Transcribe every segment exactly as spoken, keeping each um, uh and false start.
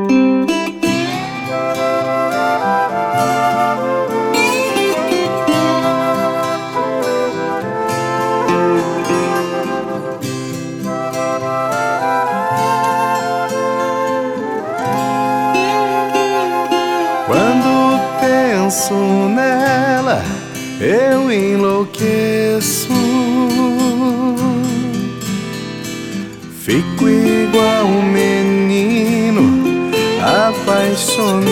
Quando penso nela, eu enlouqueço. Fico igual um menino apaixonado.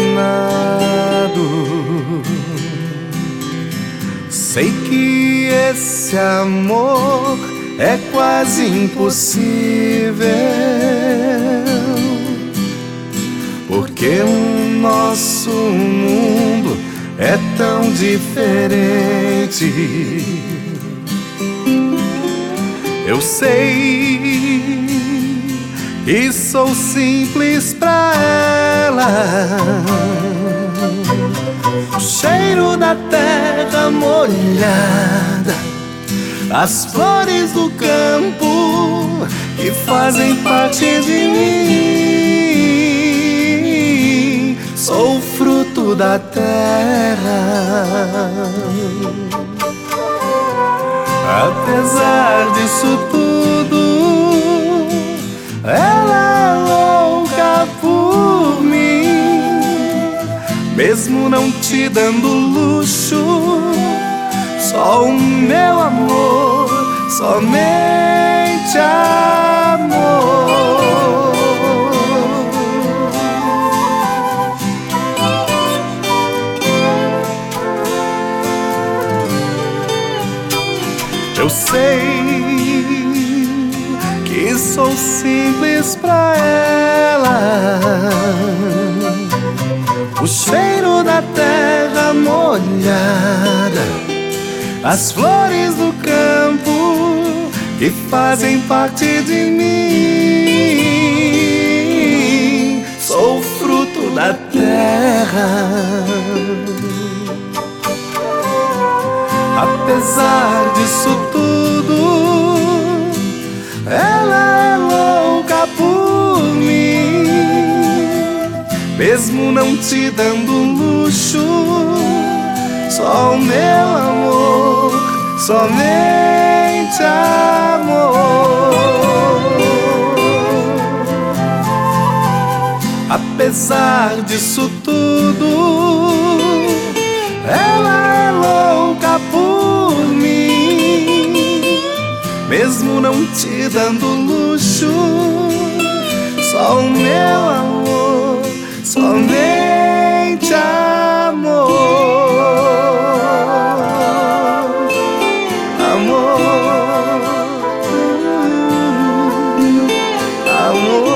Sei que esse amor é quase impossível, porque o nosso mundo é tão diferente. Eu sei que sou simples pra ela, o cheiro da terra molhada, as flores do campo que fazem parte de mim. Sou fruto da terra. Apesar disso tudo, ela é louca por mim. Mesmo não te dando luxo, só o meu amor, somente amor. Eu sei que sou simples pra ela, o cheiro da terra molhada, as flores do campo que fazem parte de mim. Sou fruto da terra. Apesar disso tudo, ela é louca por mim. Mesmo não te dando luxo, só o meu amor, somente amor. Apesar disso tudo, ela é louca por mim. Mesmo não te dando luxo, só o meu amor, somente amor. Amor, amor.